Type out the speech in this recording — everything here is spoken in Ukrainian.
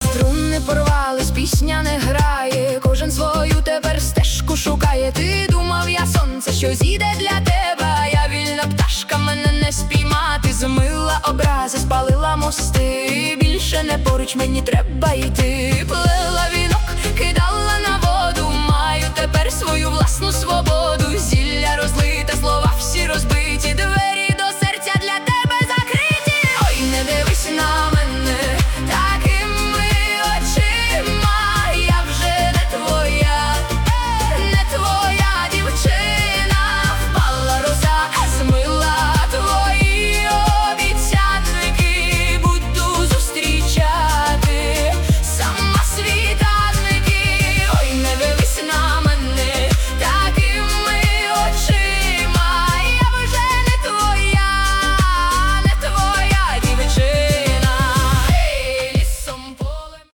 Струни порвались, пісня не грає, кожен свою тепер стежку шукає. Ти думав, я сонце, що зійде для тебе, а я вільна пташка, мене не спіймати. Змила образи, спалила мости, більше не поруч, мені треба йти. Плела вінок, кидала на воду, маю тепер свою власну свободу. Зілля розлите, слова всі розбиті, двері